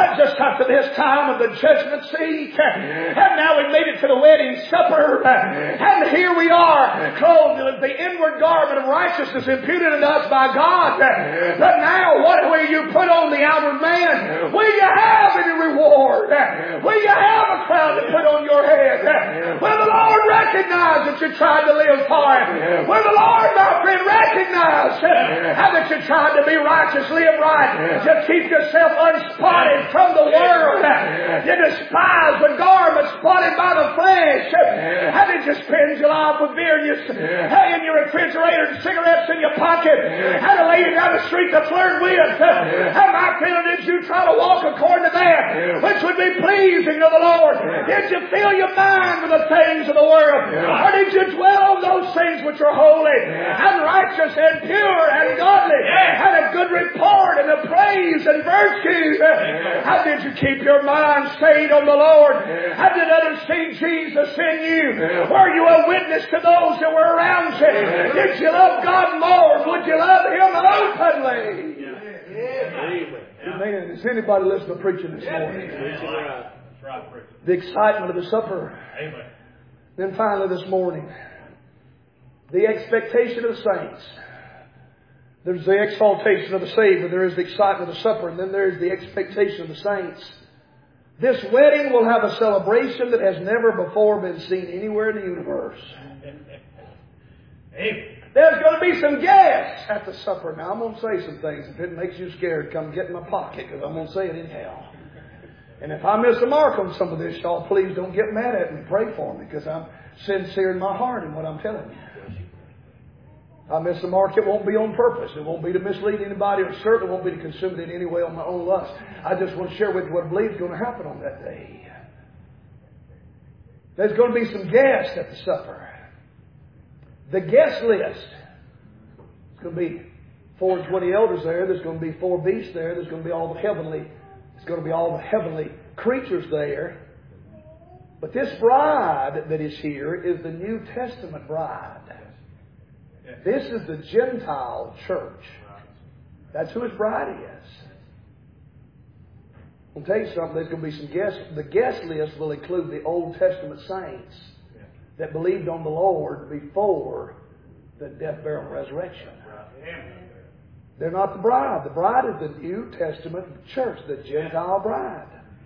time of the judgment seat, and now we've made it to the wedding supper, and here we are, clothed in the inward garment of righteousness imputed unto us by God. But now, what will you put on the outer man? Will you have any reward? Will you have a crown to put on your head? Will the Lord recognize that you tried to live for Him? Will the Lord, my friend, recognize that you tried to be righteous, live right, to keep yourself unspotted from the world? You despise the garment spotted by the flesh. How did you spend your life with beer in your refrigerator and cigarettes in your pocket? How to lady down the street to flirt with? How, my friend, did you try to walk according to that which would be pleasing to the Lord? Did you fill your mind with the things of the world? Or did you dwell on those things which are holy and righteous and pure and godly and a good report and a praise and virtue? How did you keep your mind stayed on the Lord? How did others see Jesus in you? Were you a witness to those that were around you? Did you love God more? Would you love Him openly? Amen. Is anybody listening to preaching this morning? The excitement of the supper. Then finally this morning, the expectation of the saints. There's the exaltation of the saved, there is the excitement of the supper, and then there's the expectation of the saints. This wedding will have a celebration that has never before been seen anywhere in the universe. There's going to be some guests at the supper. Now, I'm going to say some things. If it makes you scared, come get in my pocket, because I'm going to say it anyhow. And if I miss the mark on some of this, y'all, please don't get mad at me. Pray for me, because I'm sincere in my heart in what I'm telling you. If I miss the mark, it won't be on purpose. It won't be to mislead anybody, or certainly won't be to consume it in any way on my own lust. I just want to share with you what I believe is going to happen on that day. There's going to be some guests at the supper. The guest list. It's going to be 420 elders there. There's going to be 4 beasts there. There's going to be all the heavenly. It's going to be all the heavenly creatures there. But this bride that is here is the New Testament bride. This is the Gentile church. That's who His bride is. I'll tell you something. There's going to be some guests. The guest list will include the Old Testament saints that believed on the Lord before the death, burial, and resurrection. They're not the bride. The bride is the New Testament church, the Gentile bride.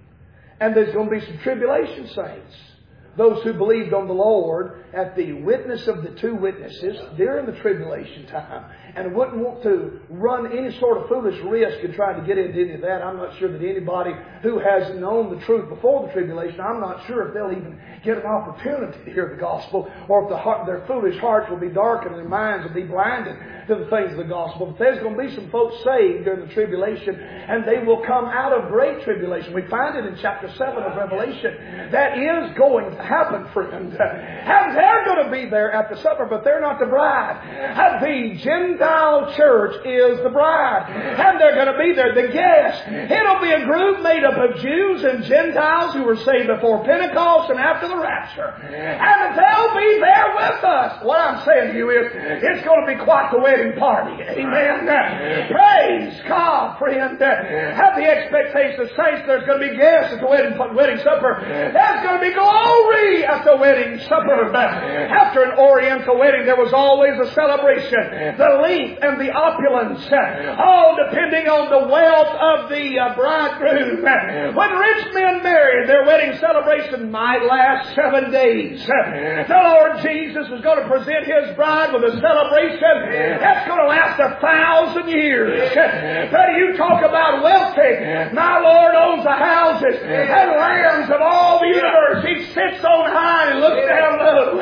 And there's going to be some tribulation saints. Those who believed on the Lord at the witness of the 2 witnesses during the tribulation time, and wouldn't want to run any sort of foolish risk in trying to get into any of that. I'm not sure that anybody who has known the truth before the tribulation, I'm not sure if they'll even get an opportunity to hear the gospel, or if their foolish hearts will be darkened and their minds will be blinded to the things of the gospel. But there's going to be some folks saved during the tribulation, and they will come out of great tribulation. We find it in chapter 7 of Revelation. That is going to happen, friend. And they're going to be there at the supper, but they're not the bride. The Gentile church is the bride. And they're going to be there, the guests. It'll be a group made up of Jews and Gentiles who were saved before Pentecost and after the rapture. And they'll be there with us. What I'm saying to you is, it's going to be quite the wedding party. Amen. Praise God, friend. Have the expectation of saints. There's going to be guests at the wedding supper. There's going to be glory at the wedding supper. After an Oriental wedding, there was always a celebration. The length and the opulence, all depending on the wealth of the bridegroom. When rich men married, their wedding celebration might last 7 days. The Lord Jesus is going to present His bride with a celebration that's going to last 1,000 years. But you talk about wealthy. My Lord owns the houses and lands of all the universe. He sits on high and looks down low.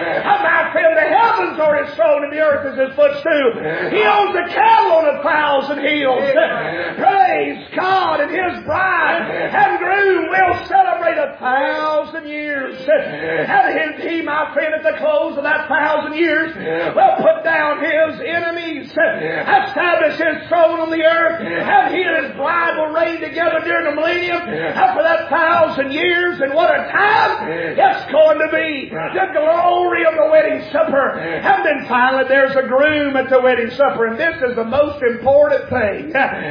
My friend, the heavens are His throne and the earth is His footstool. He owns the cattle on 1,000 hills. Praise God, and His bride and groom will celebrate 1,000 years. And He, my friend, at the close of that 1,000 years, will put down His enemies, establish His throne on the earth, and He and His bride will reign together during the millennium for that 1,000 years. And what a time it's going to be! The glory of the wedding supper. And then finally there's a groom at the wedding supper, and this is the most important thing.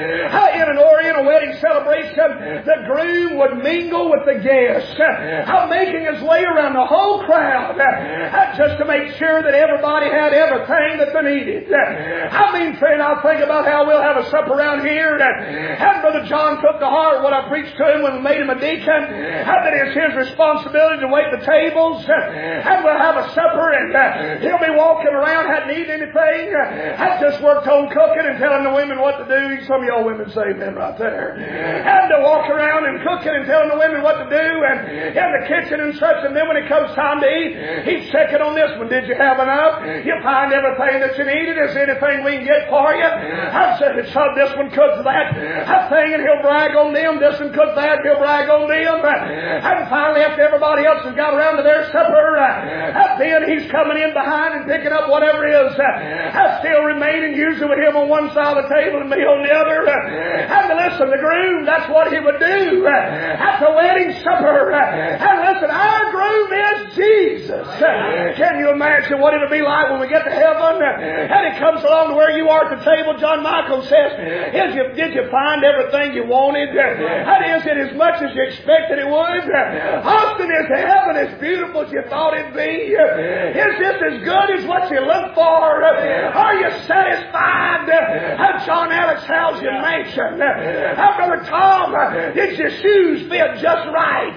In an Oriental wedding celebration, the groom would mingle with the guests, making his way around the whole crowd, just to make sure that everybody had everything that they needed. I mean, friend, I think about how we'll have a supper around here, and Brother John took to heart what I preached to him when we made him a deacon, that it's his responsibility to wait the tables, and we'll have a supper, and he'll be walking around, hadn't eaten anything, had just worked on cooking and telling the women what to do. Some of y'all women say amen right there. Had to walk around and cooking and telling the women what to do, and in the kitchen and such. And then when it comes time to eat, he's checking on this one. Did you have enough? You find everything that you needed? Is there anything we can get for you? I've said this one cooks that thing, and he'll brag on them. This one cooks that, he'll brag on them. And finally, after everybody else has got around to their supper, then he's coming in behind and picking up whatever is still remaining, usually with him on one side of the table and me on the other. And listen, the groom, that's what he would do at the wedding supper. And listen, our groom is Jesus. Can you imagine what it'll be like when we get to heaven? And it comes along to where you are at the table. John Michael says, did you find everything you wanted? And is it as much as you expected it would? Austin, is heaven as beautiful as you thought it'd be? Is this as good as what you looked for? Are you satisfied? John Alex, how's your mansion? Brother Tom, did your shoes fit just right?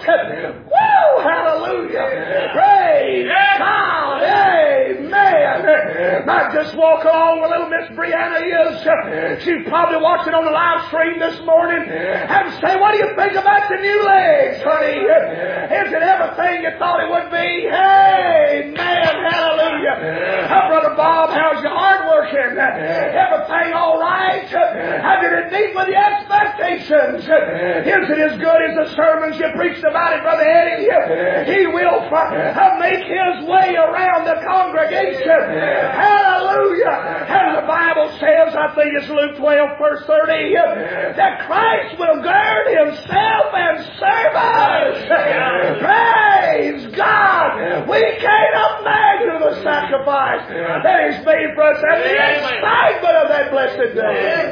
Woo! Hallelujah! Praise God! Amen! might just walk along where little Miss Brianna is. She's probably watching on the live stream this morning and say, what do you think about the new legs, honey? Is it everything you thought it would be? Amen. Hallelujah. Brother Bob, how's your heart working? Everything all right? How did it meet with the expectations? Is it as good as the sermons you preached about it, Brother Eddie? He will make his way around the congregation. Hallelujah. And the Bible says, I think it's Luke 12, verse 30, that Christ will gird himself and serve us. Praise God. We can't imagine the sacrifice that is made for us and the excitement of that blessed day.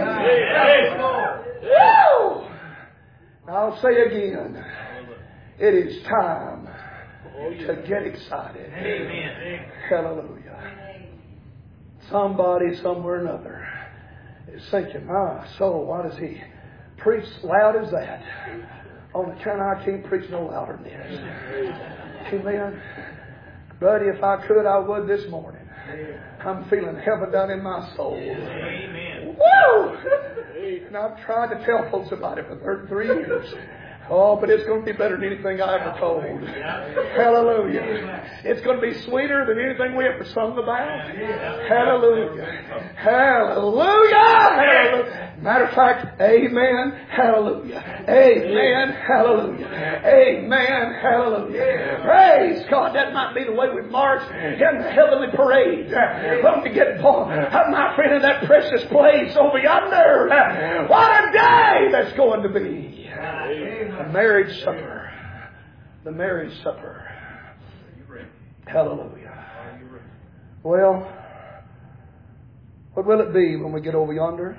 Woo! I'll say again, it is time to get excited. Amen. Hallelujah. Somebody, somewhere or another, is thinking, my soul, why does he preach loud as that? On account I can't preach no louder than this. Amen. Buddy, if I could, I would this morning. I'm feeling heaven down in my soul. Amen. Woo! And I've tried to tell folks about it for 33 years. Oh, but it's going to be better than anything I ever told. Hallelujah. It's going to be sweeter than anything we ever sung about. Hallelujah. Hallelujah. Hallelujah. Matter of fact, amen. Hallelujah. Amen. Hallelujah. Amen. Hallelujah. Praise God. That might be the way we march in the heavenly parade. When we get born, my friend, in that precious place over yonder. What a day that's going to be. The marriage supper. The marriage supper. Hallelujah. Well, what will it be when we get over yonder?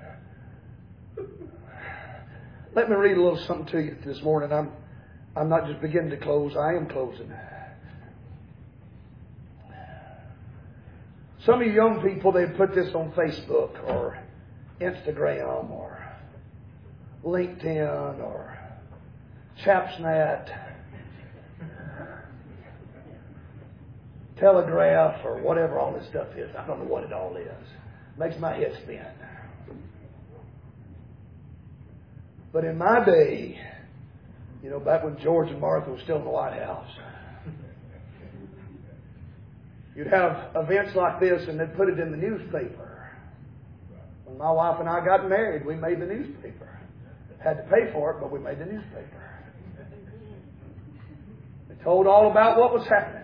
Let me read a little something to you this morning. I'm not just beginning to close. I am closing. Some of you young people, they put this on Facebook or Instagram or LinkedIn or Chapsnet, Telegraph, or whatever all this stuff is. I don't know what it all is. Makes my head spin. But in my day, you know, back when George and Martha were still in the White House, you'd have events like this and they'd put it in the newspaper. When my wife and I got married, we made the newspaper. Had to pay for it, but we made the newspaper. It told all about what was happening.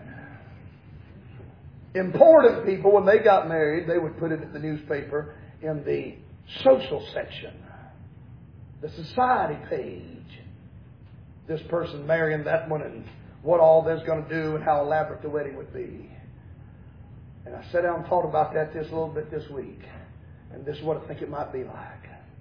Important people, when they got married, they would put it in the newspaper in the social section, the society page. This person marrying that one and what all they're going to do and how elaborate the wedding would be. And I sat down and thought about that a little bit this week. And this is what I think it might be like.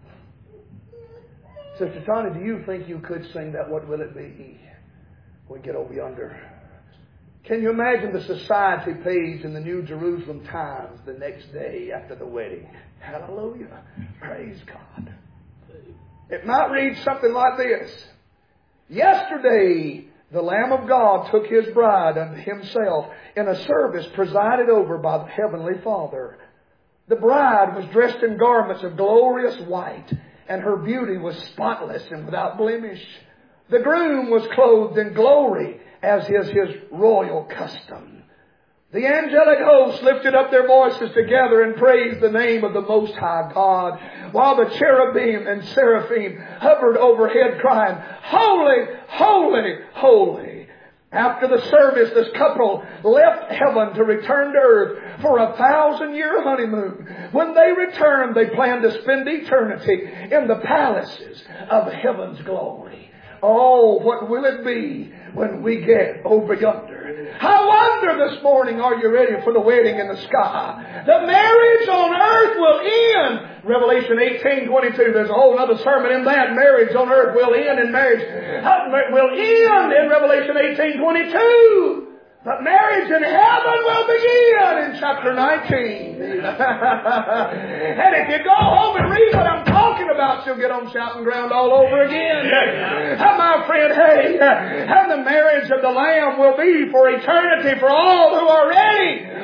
Sister Tony, do you think you could sing that What Will It Be when we get over yonder? Can you imagine the society page in the New Jerusalem Times the next day after the wedding? Hallelujah. Praise God. It might read something like this. Yesterday, the Lamb of God took His bride unto Himself in a service presided over by the Heavenly Father. The bride was dressed in garments of glorious white, and her beauty was spotless and without blemish. The groom was clothed in glory, as is his royal custom. The angelic hosts lifted up their voices together and praised the name of the Most High God, while the cherubim and seraphim hovered overhead crying, Holy, holy, holy. After the service, this couple left heaven to return to earth for a 1,000-year honeymoon. When they returned, they planned to spend eternity in the palaces of heaven's glory. Oh, what will it be when we get over yonder? I wonder this morning, are you ready for the wedding in the sky? The marriage on earth will end. Revelation 18:22. There's a whole other sermon in that. Marriage on earth will end, and marriage will end in Revelation 18:22. But marriage in heaven will begin in chapter 19. And if you go home and read what I'm talking about, you'll get on shouting ground all over again. My friend, hey, and the marriage of the Lamb will be for eternity for all who are ready.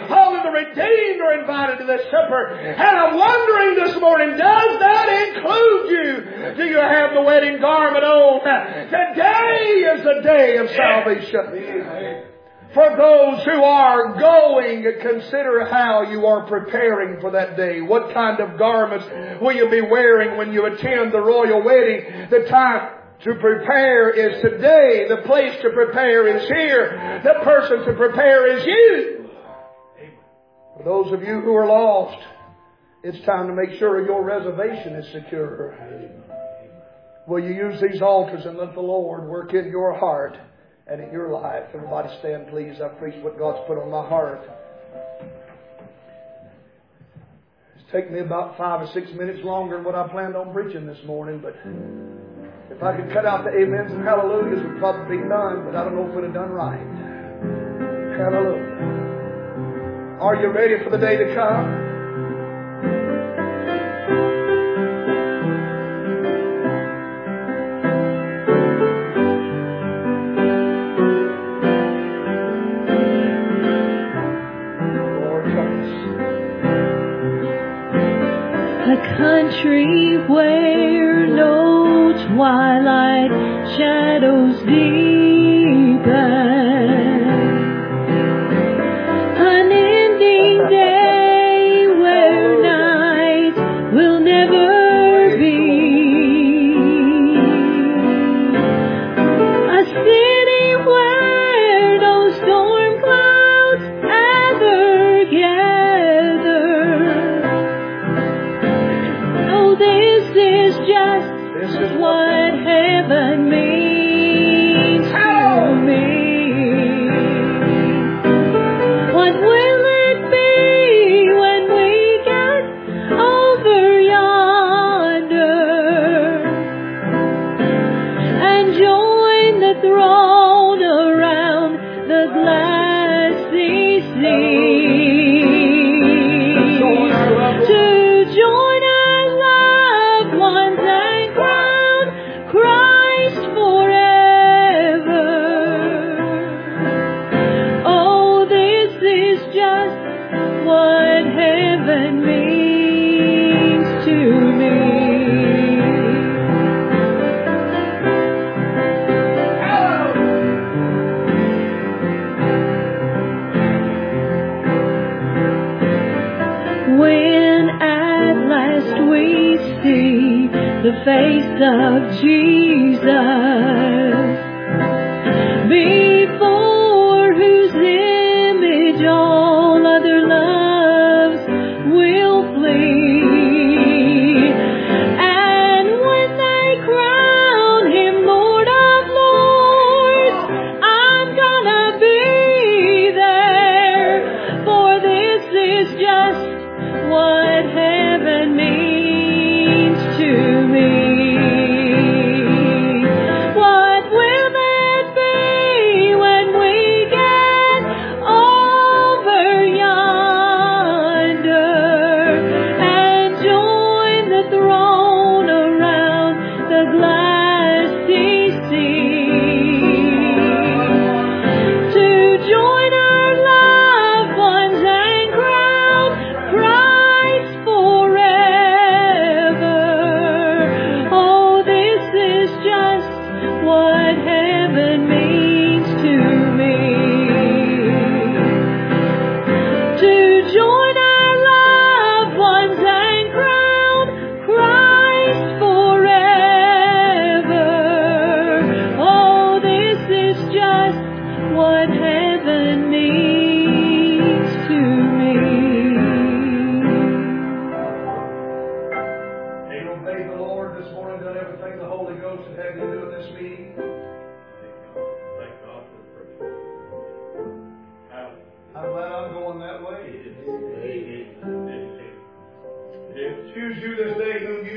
All of the redeemed are invited to this supper. And I'm wondering this morning, does that include you? Do you have the wedding garment on? Today is the day of salvation. For those who are going, consider how you are preparing for that day. What kind of garments will you be wearing when you attend the royal wedding? The time to prepare is today. The place to prepare is here. The person to prepare is you. For those of you who are lost, it's time to make sure your reservation is secure. Will you use these altars and let the Lord work in your heart and in your life? Everybody stand, please. I've preached what God's put on my heart. It's taken me about 5 or 6 minutes longer than what I planned on preaching this morning, but if I could cut out the amens and hallelujahs, it would probably be done, but I don't know if it would have done right. Hallelujah. Are you ready for the day to come? A country where no twilight shadows deepen, unending day where night will never be, a city where no storm clouds ever gather. This is just what heaven means to me. What will it be when we get over yonder and join the throne around the glassy sea? To join ones and crown Christ forever. Oh, this is just what heaven means to me. When at last we see the face of Jesus,